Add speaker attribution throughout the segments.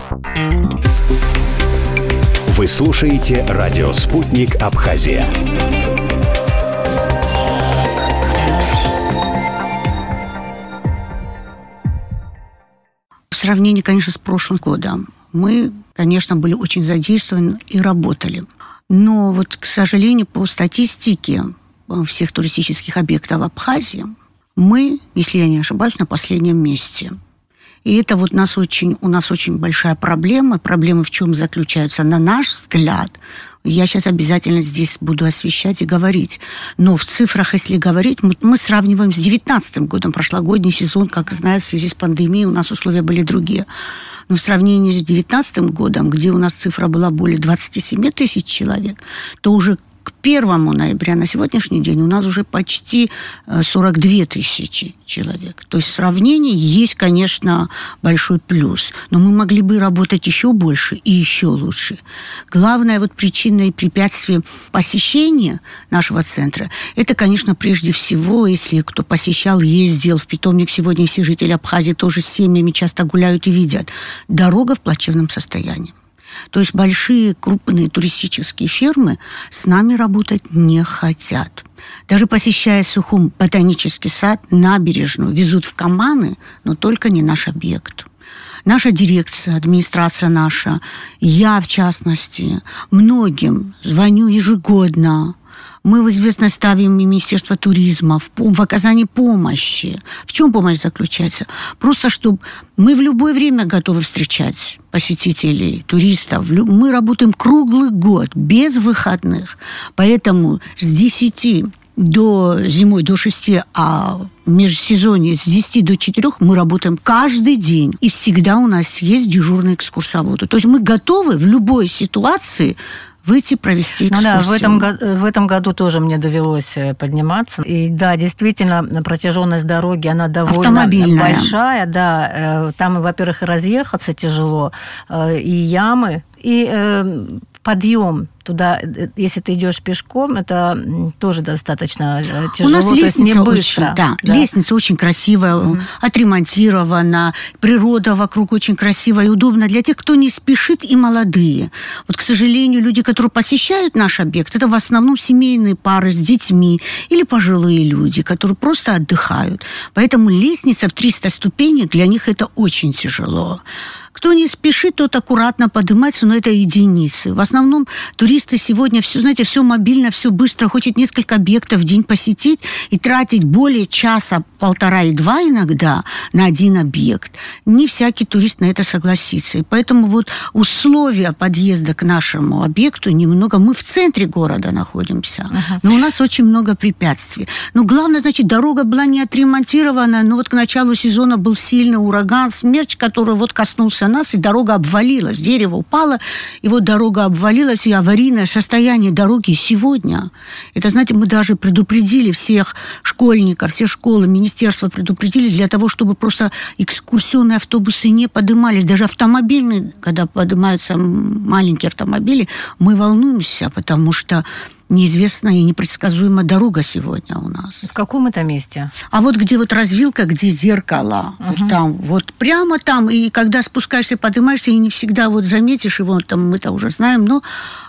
Speaker 1: Вы слушаете радио «Спутник Абхазия».
Speaker 2: В сравнении, конечно, с прошлым годом мы, конечно, были очень задействованы и работали. Но вот, к сожалению, по статистике всех туристических объектов Абхазии мы, если я не ошибаюсь, на последнем месте. И это вот у нас очень большая проблема. Проблема в чем заключается? На наш взгляд, я сейчас обязательно здесь буду освещать и говорить. Но в цифрах, если говорить, мы сравниваем с 2019 годом. Прошлогодний сезон, как знаете, в связи с пандемией у нас условия были другие. Но в сравнении с 2019 годом, где у нас цифра была более 27 тысяч человек, то уже к 1 ноября на сегодняшний день у нас уже почти 42 тысячи человек. То есть в сравнении есть, конечно, большой плюс. Но мы могли бы работать еще больше и еще лучше. Главная вот причина и препятствие посещения нашего центра, это, конечно, прежде всего, если кто посещал, ездил в питомник, сегодня все жители Абхазии тоже с семьями часто гуляют и видят, дорога в плачевном состоянии. То есть большие, крупные туристические фирмы с нами работать не хотят. Даже посещая Сухум ботанический сад, набережную, везут в Каманы, но только не наш объект. Наша дирекция, администрация наша, я в частности, многим звоню ежегодно. Мы в известность ставим Министерство туризма в оказании помощи. В чем помощь заключается? Просто, чтобы мы в любое время готовы встречать посетителей, туристов. Мы работаем круглый год, без выходных. Поэтому с 10 зимой до 6, а в межсезонье с 10 до 4 мы работаем каждый день. И всегда у нас есть дежурные экскурсоводы. То есть мы готовы в любой ситуации выйти, провести экскурсию.
Speaker 3: Да, в этом году тоже мне довелось подниматься. И да, действительно, протяженность дороги, она довольно большая. Да, там, во-первых, и разъехаться тяжело, и ямы, и подъем туда, если ты идешь пешком, это тоже достаточно тяжело.
Speaker 2: У нас лестница
Speaker 3: не быстро.
Speaker 2: Да. Лестница очень красивая, отремонтирована, природа вокруг очень красивая и удобна для тех, кто не спешит, и молодые. Вот, к сожалению, люди, которые посещают наш объект, это в основном семейные пары с детьми или пожилые люди, которые просто отдыхают. Поэтому лестница в 300 ступеней для них это очень тяжело. Кто не спешит, тот аккуратно поднимается, но это единицы. В основном туристы сегодня все мобильно, все быстро, хочет несколько объектов в день посетить и тратить более часа, 1,5 и 2 иногда на один объект. Не всякий турист на это согласится. И поэтому вот условия подъезда к нашему объекту немного... Мы в центре города находимся, но у нас очень много препятствий. Но главное, значит, дорога была не отремонтирована, но вот к началу сезона был сильный ураган, смерч, который вот коснулся нас, и дорога обвалилась, дерево упало, и вот дорога обвалилась, и аварийное состояние дороги сегодня. Это, знаете, мы даже предупредили всех школьников, все школы, министерство предупредили для того, чтобы просто экскурсионные автобусы не поднимались. Даже автомобильные, когда поднимаются маленькие автомобили, мы волнуемся, потому что неизвестная и непредсказуемая дорога сегодня у нас.
Speaker 3: В каком это месте?
Speaker 2: А вот где вот развилка, где зеркало, вот там, вот прямо там, и когда спускаешься, поднимаешься, и не всегда вот заметишь его, там мы-то уже знаем, но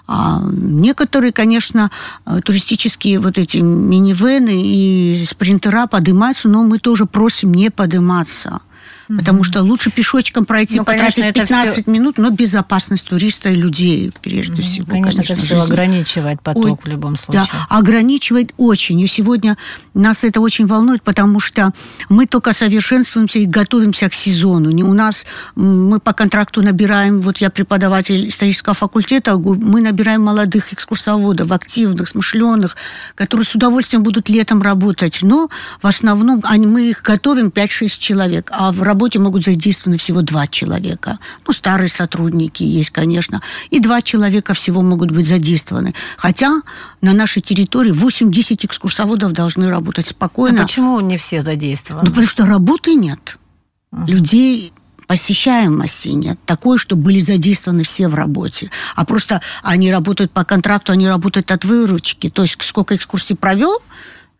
Speaker 2: некоторые, конечно, туристические вот эти минивэны и спринтера поднимаются, но мы тоже просим не подниматься. Потому что лучше пешочком пройти, потратить 15 минут, но безопасность туриста и людей, прежде всего.
Speaker 3: Конечно, это все ограничивает поток в любом случае.
Speaker 2: Да, ограничивает очень. И сегодня нас это очень волнует, потому что мы только совершенствуемся и готовимся к сезону. У нас, мы по контракту набираем, вот я преподаватель исторического факультета, мы набираем молодых экскурсоводов, активных, смышленых, которые с удовольствием будут летом работать. Но в основном мы их готовим 5-6 человек, а в работе могут задействованы всего 2 человека. Ну, старые сотрудники есть, конечно. И 2 человека всего могут быть задействованы. Хотя на нашей территории 8-10 экскурсоводов должны работать спокойно.
Speaker 3: А почему не все задействованы?
Speaker 2: Ну, потому что работы нет. Людей... посещаемости нет такой, чтобы были задействованы все в работе. А просто они работают по контракту, они работают от выручки. То есть сколько экскурсий провел,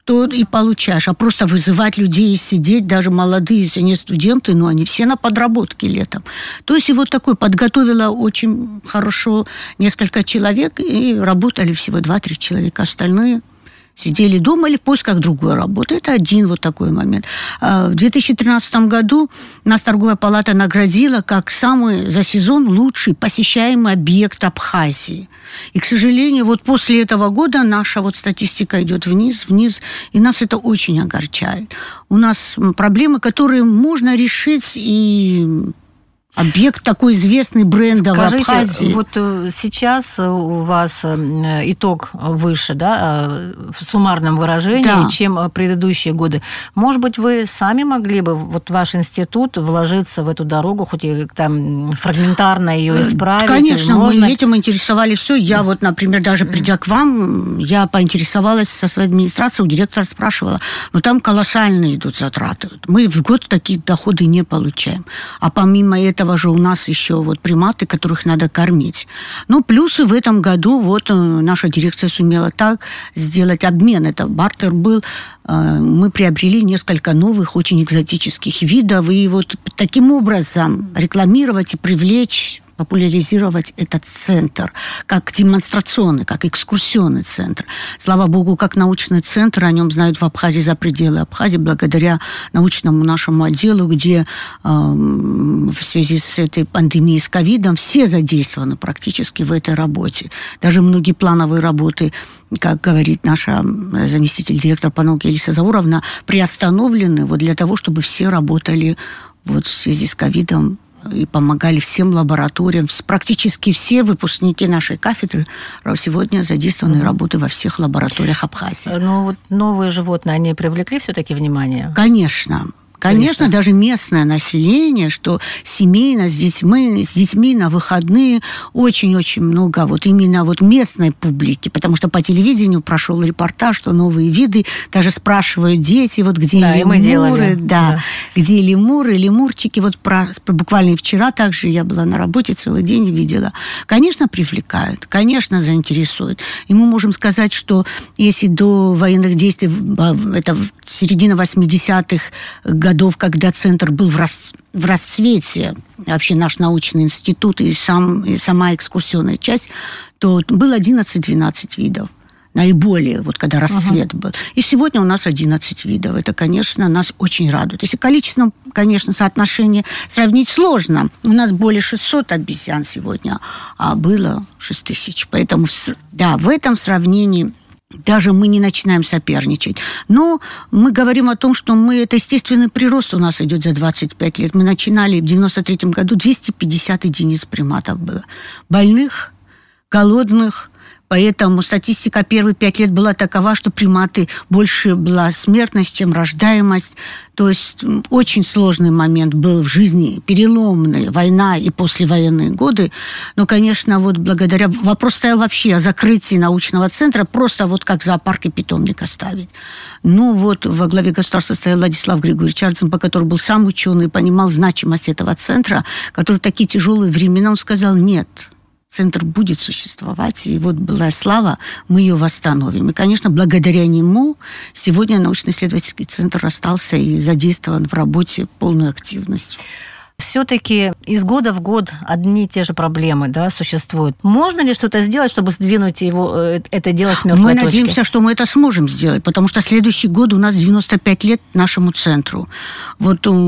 Speaker 2: то и получаешь. А просто вызывать людей и сидеть, даже молодые, если не студенты, но они все на подработке летом. То есть и вот такой подготовила очень хорошо несколько человек, и работали всего 2-3 человека. Остальные сидели дома или в поисках другой работы. Это один вот такой момент. В 2013 году нас торговая палата наградила как самый за сезон лучший посещаемый объект Абхазии. И, к сожалению, вот после этого года наша вот статистика идет вниз, и нас это очень огорчает. У нас проблемы, которые можно решить, и объект такой известный, брендовый в Абхазии.
Speaker 3: Вот сейчас у вас итог выше, да, в суммарном выражении, да, чем предыдущие годы. Может быть, вы сами могли бы, вот ваш институт, вложиться в эту дорогу, хоть и там фрагментарно ее исправить?
Speaker 2: Конечно, мы этим интересовались все. Я вот, например, даже придя к вам, я поинтересовалась со своей администрацией, у директора спрашивала, но там колоссальные идут затраты. Мы в год такие доходы не получаем. А помимо этого же у нас еще вот приматы, которых надо кормить. Ну, плюсы в этом году вот наша дирекция сумела так сделать обмен. Это бартер был. Мы приобрели несколько новых, очень экзотических видов. И вот таким образом рекламировать и привлечь, популяризировать этот центр как демонстрационный, как экскурсионный центр. Слава богу, как научный центр, о нем знают в Абхазии, за пределы Абхазии, благодаря научному нашему отделу, где в связи с этой пандемией, с ковидом, все задействованы практически в этой работе. Даже многие плановые работы, как говорит наша заместитель директора по науке Елиса Зауровна, приостановлены вот для того, чтобы все работали вот в связи с ковидом и помогали всем лабораториям. Практически все выпускники нашей кафедры сегодня задействованы работы во всех лабораториях Абхазии.
Speaker 3: Но вот новые животные, они привлекли все-таки внимание?
Speaker 2: Конечно. Конечно, даже местное население, что семейно с детьми на выходные очень-очень много вот именно вот местной публики, потому что по телевидению прошел репортаж, что новые виды, даже спрашивают дети, вот где лемуры, где лемуры, лемурчики, вот буквально и вчера также я была на работе целый день и видела. Конечно, привлекают, конечно, заинтересуют. И мы можем сказать, что если до военных действий, это середина 80-х годов, когда центр был в расцвете, вообще наш научный институт и сама экскурсионная часть, то было 11-12 видов. Наиболее, вот когда расцвет был. И сегодня у нас 11 видов. Это, конечно, нас очень радует. Если количеством, конечно, соотношение сравнить сложно. У нас более 600 обезьян сегодня, а было 6000. Поэтому, да, в этом сравнении даже мы не начинаем соперничать. Но мы говорим о том, что это естественный прирост у нас идет за 25 лет. Мы начинали в 93-м году 250 единиц приматов было. Больных, голодных. Поэтому статистика первые 5 лет была такова, что приматы больше была смертность, чем рождаемость. То есть очень сложный момент был в жизни, переломный, война и послевоенные годы. Но, конечно, вот благодаря... Вопрос стоял вообще о закрытии научного центра, просто вот как зоопарк и питомник оставить. Ну вот во главе государства стоял Владислав Григорьевич Ардзенбах, который был сам ученый, понимал значимость этого центра, который в такие тяжелые времена, он сказал, нет, центр будет существовать, и вот была слава, мы ее восстановим. И, конечно, благодаря нему сегодня научно-исследовательский центр остался и задействован в работе полной активностью.
Speaker 3: Все-таки из года в год одни и те же проблемы, да, существуют. Можно ли что-то сделать, чтобы сдвинуть это дело с мертвой точки?
Speaker 2: Мы надеемся, что мы это сможем сделать, потому что следующий год у нас 95 лет нашему центру. Вот у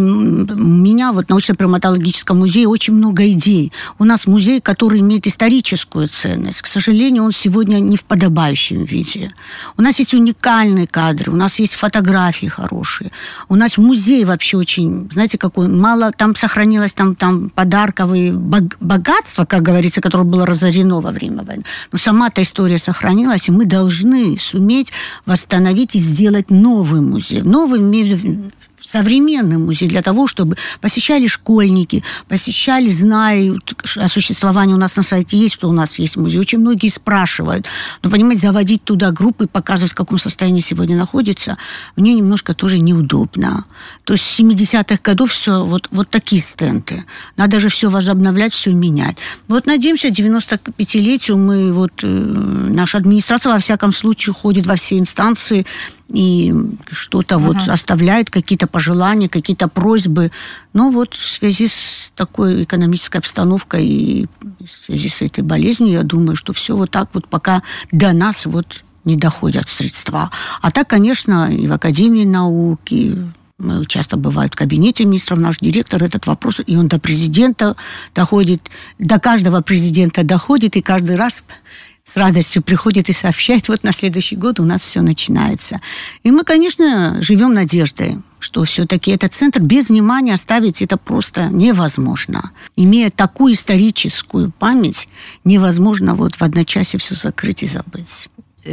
Speaker 2: меня в научно-приматологическом музее очень много идей. У нас музей, который имеет историческую ценность. К сожалению, он сегодня не в подобающем виде. У нас есть уникальные кадры, у нас есть фотографии хорошие. У нас музей вообще очень, знаете, какой мало... Там сохранилось там подарковые богатство, как говорится, которое было разорено во время войны. Но сама-то история сохранилась, и мы должны суметь восстановить и сделать новый музей. Новый, современный музей для того, чтобы посещали школьники, посещали, знают о существовании. У нас на сайте есть, что у нас есть музей. Очень многие спрашивают. Но, понимаете, заводить туда группы, показывать, в каком состоянии сегодня находится, мне немножко тоже неудобно. То есть с 70-х годов все вот такие стенды. Надо же все возобновлять, все менять. Вот надеемся, 95-летию наша администрация, во всяком случае, ходит во все инстанции и что-то вот оставляет, какие-то пожелания, какие-то просьбы. Но вот в связи с такой экономической обстановкой и в связи с этой болезнью, я думаю, что все вот так вот пока до нас вот не доходят средства. А так, конечно, и в Академии наук, и часто бывает в кабинете министров наш директор этот вопрос, и он до президента доходит, до каждого президента доходит, и каждый раз с радостью приходит и сообщает, вот на следующий год у нас все начинается. И мы, конечно, живем надеждой, что все-таки этот центр без внимания оставить это просто невозможно. Имея такую историческую память, невозможно вот в одночасье все закрыть и забыть.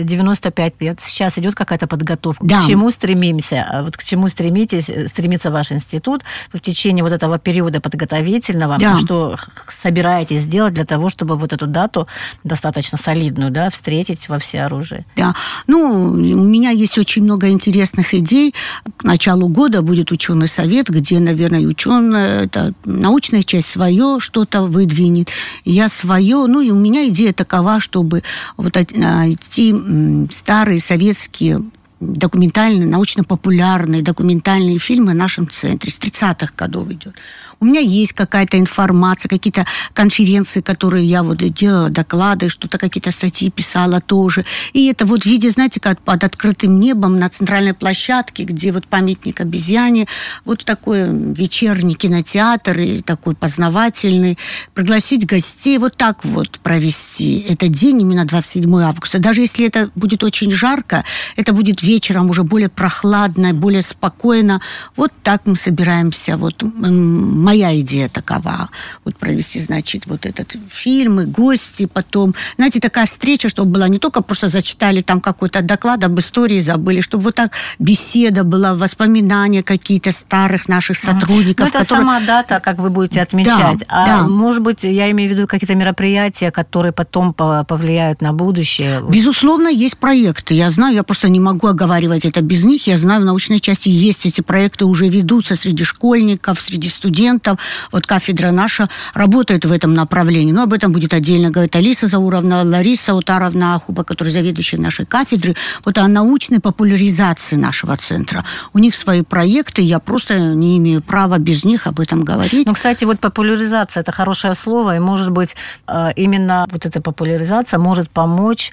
Speaker 3: 95 лет. Сейчас идет какая-то подготовка.
Speaker 2: Да.
Speaker 3: К чему стремимся? Вот к чему стремится ваш институт в течение вот этого периода подготовительного?
Speaker 2: Да.
Speaker 3: Что собираетесь сделать для того, чтобы вот эту дату достаточно солидную, да, встретить во всеоружии?
Speaker 2: Да. Ну, у меня есть очень много интересных идей. К началу года будет ученый совет, где, наверное, ученый, это научная часть свое что-то выдвинет, я свое. Ну, и у меня идея такова, чтобы вот идти старые советские документальные, научно-популярные документальные фильмы в нашем центре. С 30-х годов идет. У меня есть какая-то информация, какие-то конференции, которые я вот делала, доклады, что-то, какие-то статьи писала тоже. И это вот в виде, знаете, как под открытым небом на центральной площадке, где вот памятник обезьяне, вот такой вечерний кинотеатр, и такой познавательный, пригласить гостей, вот так вот провести этот день, именно 27 августа. Даже если это будет очень жарко, это будет вечером уже более прохладно, более спокойно. Вот так мы собираемся. Вот моя идея такова. Вот провести, значит, вот этот фильм, и гости потом. Знаете, такая встреча, чтобы была не только просто зачитали там какой-то доклад об истории, забыли, чтобы вот так беседа была, воспоминания какие-то старых наших сотрудников.
Speaker 3: Ну, это сама дата, как вы будете отмечать.
Speaker 2: Да.
Speaker 3: Может быть, я имею в виду какие-то мероприятия, которые потом повлияют на будущее?
Speaker 2: Безусловно, есть проекты. Я знаю, я просто не могу оговаривать это без них. Я знаю, в научной части есть эти проекты, уже ведутся среди школьников, среди студентов. Вот кафедра наша работает в этом направлении. Но об этом будет отдельно говорить Алиса Зауровна, Лариса Утаровна Ахуба, которая заведующая нашей кафедры. Вот о научной популяризации нашего центра. У них свои проекты, я просто не имею права без них об этом говорить.
Speaker 3: Ну, кстати, вот популяризация – это хорошее слово, и, может быть, именно вот эта популяризация может помочь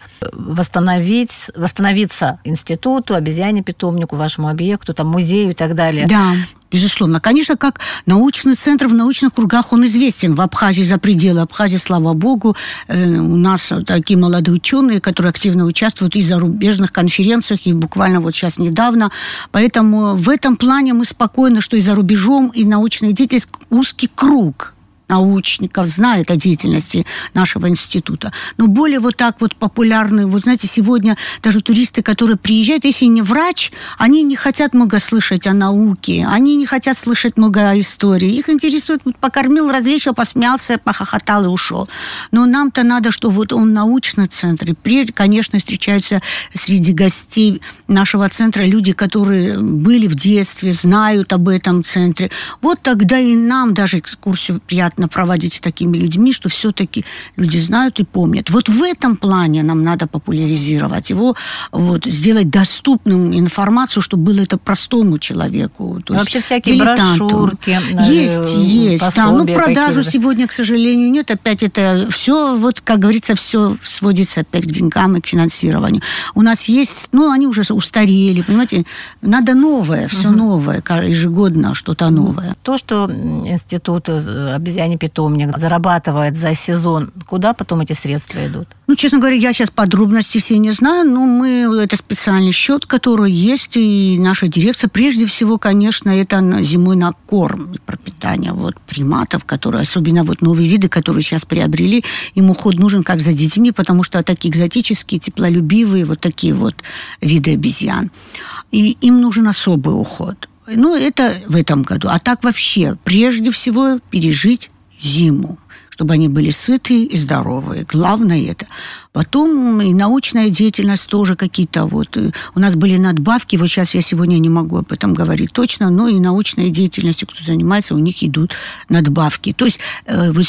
Speaker 3: восстановиться институту, обезьяне-питомнику, вашему объекту, там, музею и так далее.
Speaker 2: Да. Безусловно. Конечно, как научный центр в научных кругах он известен в Абхазии, за пределы Абхазии, слава богу. У нас такие молодые ученые, которые активно участвуют и в зарубежных конференциях, и буквально вот сейчас недавно. Поэтому в этом плане мы спокойны, что и за рубежом, и научная деятельность узкий круг научников знает о деятельности нашего института. Но более вот так вот популярны, вот знаете, сегодня даже туристы, которые приезжают, если не врач, они не хотят много слышать о науке, они не хотят слышать много о истории. Их интересует, покормил, развлечь, посмеялся, похохотал и ушел. Но нам-то надо, что вот он научный центр. И прежде, конечно, встречаются среди гостей нашего центра люди, которые были в детстве, знают об этом центре. Вот тогда и нам даже экскурсию приятно проводить с такими людьми, что все-таки люди знают и помнят. Вот в этом плане нам надо популяризировать его, вот, сделать доступным информацию, чтобы было это простому человеку. То
Speaker 3: вообще
Speaker 2: есть
Speaker 3: всякие брошюрки.
Speaker 2: Есть. Да, ну, продажу
Speaker 3: какие-то
Speaker 2: сегодня, к сожалению, нет. Опять это все, вот, как говорится, все сводится опять к деньгам и к финансированию. У нас есть, ну, они уже устарели, понимаете, надо новое, все новое, ежегодно что-то новое.
Speaker 3: То, что институт обезьяне-питомник зарабатывает за сезон, куда потом эти средства идут?
Speaker 2: Ну, честно говоря, я сейчас подробности все не знаю, но это специальный счет, который есть, и наша дирекция, прежде всего, конечно, это зимой на корм и пропитание вот приматов, которые, особенно вот новые виды, которые сейчас приобрели, им уход нужен как за детьми, потому что такие экзотические, теплолюбивые вот такие вот виды обезьян. И им нужен особый уход. Ну, это в этом году. А так вообще, прежде всего, пережить зиму, чтобы они были сытые и здоровые. Главное это. Потом и научная деятельность тоже какие-то вот. У нас были надбавки, вот сейчас я сегодня не могу об этом говорить точно, но и научной деятельностью, кто занимается, у них идут надбавки. То есть вот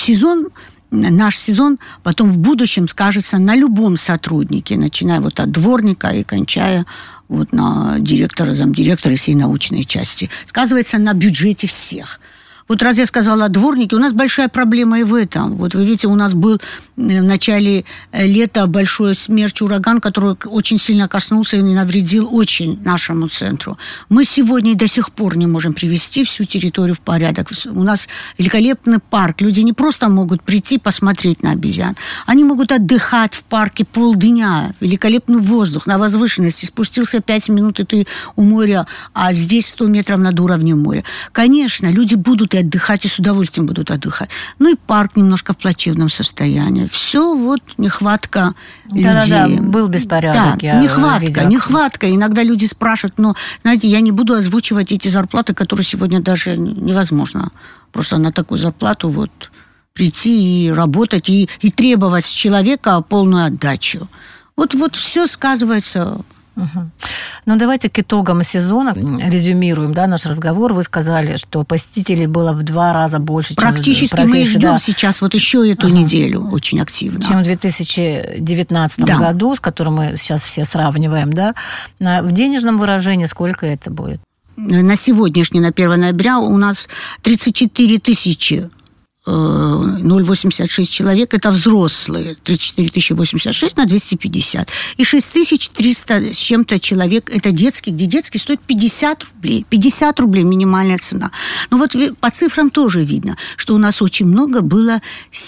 Speaker 2: наш сезон потом в будущем скажется на любом сотруднике, начиная вот от дворника и кончая вот на директора, замдиректора всей научной части. Сказывается на бюджете всех. Вот раз я сказала о дворнике, у нас большая проблема и в этом. Вот вы видите, у нас был в начале лета большой смерч, ураган, который очень сильно коснулся и навредил очень нашему центру. Мы сегодня до сих пор не можем привести всю территорию в порядок. У нас великолепный парк. Люди не просто могут прийти посмотреть на обезьян. Они могут отдыхать в парке полдня. Великолепный воздух на возвышенности. Спустился 5 минут, и ты у моря, а здесь 100 метров над уровнем моря. Конечно, люди будут отдыхать, и с удовольствием будут отдыхать. Ну и парк немножко в плачевном состоянии. Все вот нехватка людей.
Speaker 3: Да, был беспорядок.
Speaker 2: Да, нехватка. Иногда люди спрашивают, но, знаете, я не буду озвучивать эти зарплаты, которые сегодня даже невозможно. Просто на такую зарплату вот прийти и работать, и требовать с человека полную отдачу. Вот все сказывается.
Speaker 3: Угу. Ну, давайте к итогам сезона резюмируем, да, наш разговор. Вы сказали, что посетителей было в 2 раза больше,
Speaker 2: практически мы ждем сейчас вот еще эту неделю очень активно.
Speaker 3: Чем в 2019 году, с которым мы сейчас все сравниваем, да. В денежном выражении сколько это будет?
Speaker 2: На сегодняшний, на 1 ноября у нас 34 тысячи 0,86 человек, это взрослые, 34 086 на 250. И 6300 с чем-то человек, это детский, где детский стоит 50 рублей. 50 рублей минимальная цена. Ну вот по цифрам тоже видно, что у нас очень много было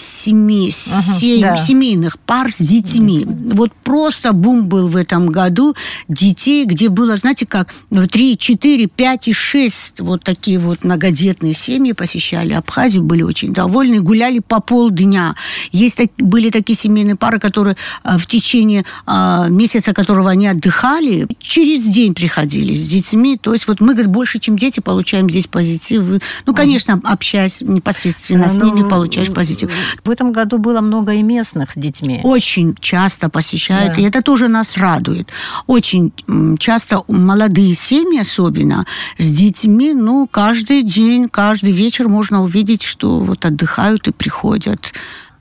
Speaker 2: семейных пар с детьми. Вот просто бум был в этом году детей, где было, знаете, как 3, 4, 5 и 6 вот такие вот многодетные семьи посещали Абхазию, были очень довольны, гуляли по полдня. Были такие семейные пары, которые в течение месяца, которого они отдыхали, через день приходили с детьми. То есть вот мы, больше, чем дети, получаем здесь позитив. Ну, конечно, общаясь непосредственно с ними, получаешь позитив.
Speaker 3: В этом году было много и местных с детьми.
Speaker 2: Очень часто посещают, и это тоже нас радует. Очень часто молодые семьи, особенно с детьми, ну, каждый день, каждый вечер можно увидеть, что вот отдыхают и приходят.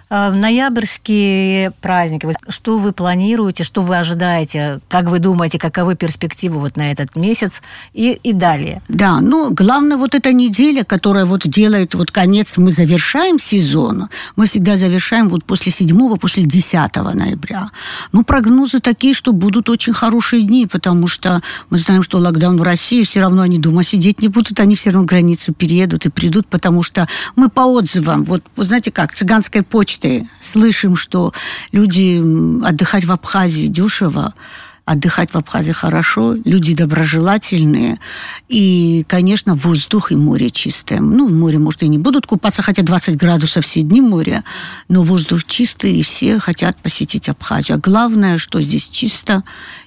Speaker 3: Ноябрьские праздники. Что вы планируете, что вы ожидаете? Как вы думаете, каковы перспективы вот на этот месяц и далее?
Speaker 2: Да, ну, главное, вот эта неделя, которая вот делает вот конец, мы завершаем сезон, мы всегда завершаем вот после 7-го, после 10 ноября. Ну, прогнозы такие, что будут очень хорошие дни, потому что мы знаем, что локдаун в России, все равно они дома сидеть не будут, они все равно границу переедут и придут, потому что мы по отзывам, вот знаете как, цыганской почты слышим, что люди отдыхать в Абхазии дешево, отдыхать в Абхазии хорошо, люди доброжелательные, и, конечно, воздух и море чистое. Ну, в море, может, и не будут купаться, хотя 20 градусов все дни моря, но воздух чистый, и все хотят посетить Абхазию. А главное, что здесь чисто,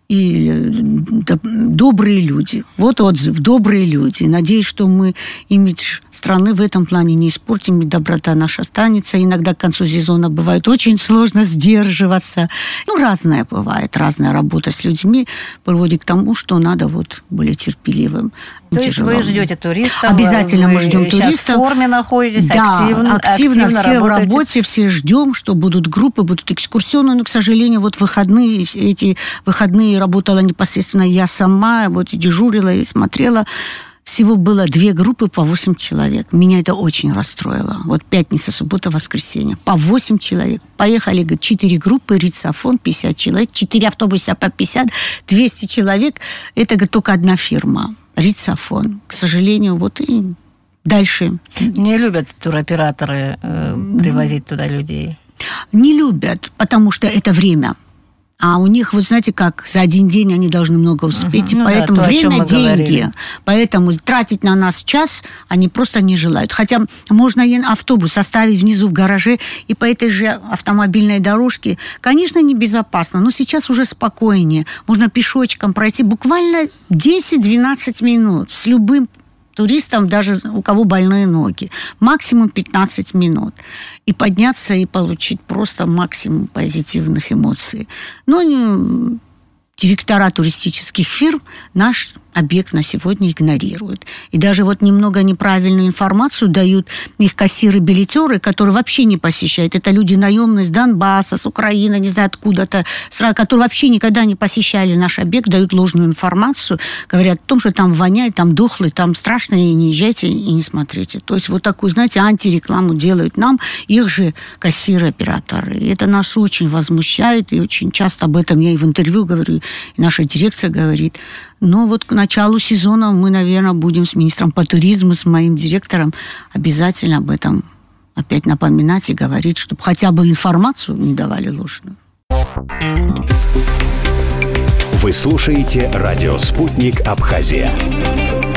Speaker 2: и добрые люди. Вот отзыв, добрые люди. Надеюсь, что мы имидж страны в этом плане не испортим, и доброта наша останется. Иногда к концу сезона бывает очень сложно сдерживаться. Ну, разное бывает, разная работа с людьми приводит к тому, что надо вот более терпеливым.
Speaker 3: То есть вы ждете туристов?
Speaker 2: Обязательно мы ждем туристов.
Speaker 3: Сейчас в форме находитесь,
Speaker 2: активно все
Speaker 3: работаете.
Speaker 2: в работе, все ждем, что будут группы, будут экскурсионные, но, к сожалению, вот эти выходные работала непосредственно я сама, вот и дежурила, и смотрела. Всего было 2 группы по 8 человек. Меня это очень расстроило. Вот пятница, суббота, воскресенье. По 8 человек. Поехали, 4 группы, Рицафон, 50 человек, 4 автобуса по 50, 200 человек. Это только одна фирма. Рицафон. К сожалению, вот и дальше.
Speaker 3: Не любят туроператоры привозить туда людей?
Speaker 2: Не любят, потому что это время. А у них, вот знаете как, за один день они должны много успеть. И поэтому время – деньги. Говорили. Поэтому тратить на нас час они просто не желают. Хотя можно и автобус оставить внизу в гараже и по этой же автомобильной дорожке. Конечно, небезопасно, но сейчас уже спокойнее. Можно пешочком пройти буквально 10-12 минут с любым туристам, даже у кого больные ноги. Максимум 15 минут. И подняться, и получить просто максимум позитивных эмоций. Но директора туристических фирм объект на сегодня игнорируют. И даже вот немного неправильную информацию дают их кассиры-билетеры, которые вообще не посещают. Это люди наемные с Донбасса, с Украины, не знаю откуда-то, которые вообще никогда не посещали наш объект, дают ложную информацию, говорят о том, что там воняет, там дохлый, там страшно, и не езжайте, и не смотрите. То есть вот такую, знаете, антирекламу делают нам их же кассиры-операторы. И это нас очень возмущает, и очень часто об этом я и в интервью говорю, и наша дирекция говорит. Но вот к началу сезона мы, наверное, будем с министром по туризму, с моим директором обязательно об этом опять напоминать и говорить, чтобы хотя бы информацию не давали ложную.
Speaker 1: Вы слушаете радио «Спутник Абхазия».